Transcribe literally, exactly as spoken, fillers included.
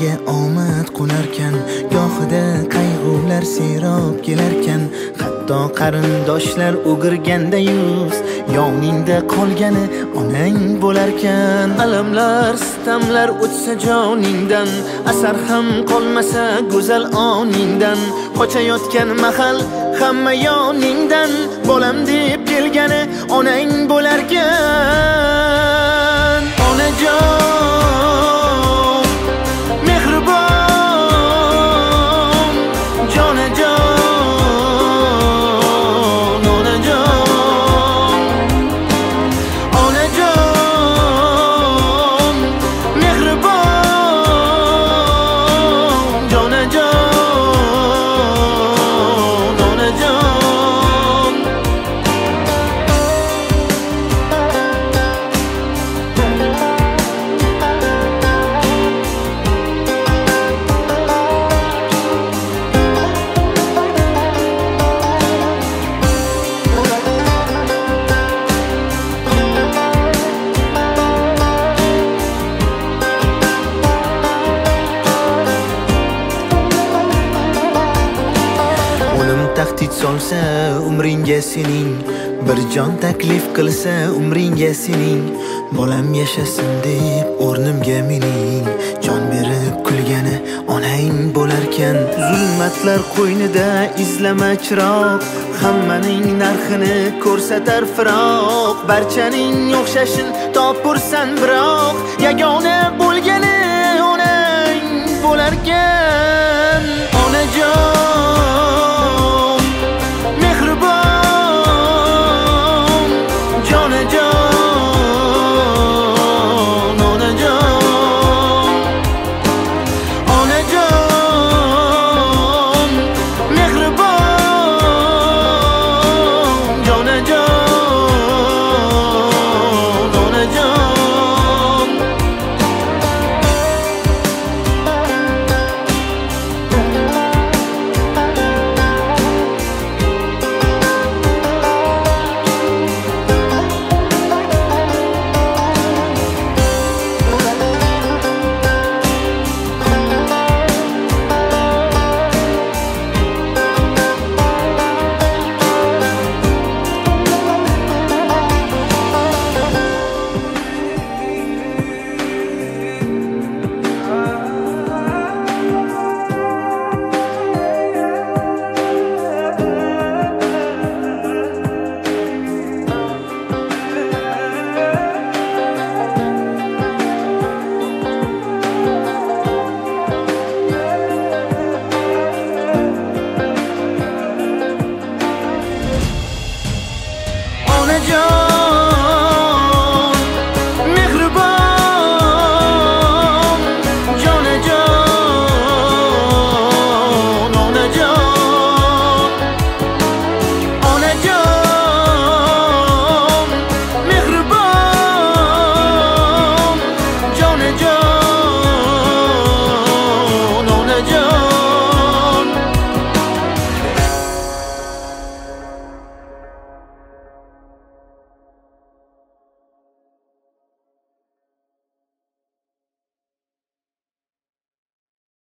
Ko'ngliga omad qo'narkan, gohida qayg'ular serob kelarkan, hatto qarindoshlar o'girganda yuz yoningda qolgani onang bo'larkan. Alamlar, sitamlar o'tsa joningdan, asar ham qolmasa go'zal oningdan, qochayotgan mahal hamma yoningdan, bolam deb kelgani onang bo'larkan. Onajon mehribon, jonajon, onajon, onajon mehribon, jonajon, onajon. Tahdid solsa umringga sening, bir jon taklif qilsa umringga sening, bolam yashasin deb o'rnimga mening jon berib kulgani onang bo'larkan. Zulmatlar qo'ynida izlama chiroq, hammaning narxini ko'rsatar firoq, barchaning o'xshashin topursan biroq, yagona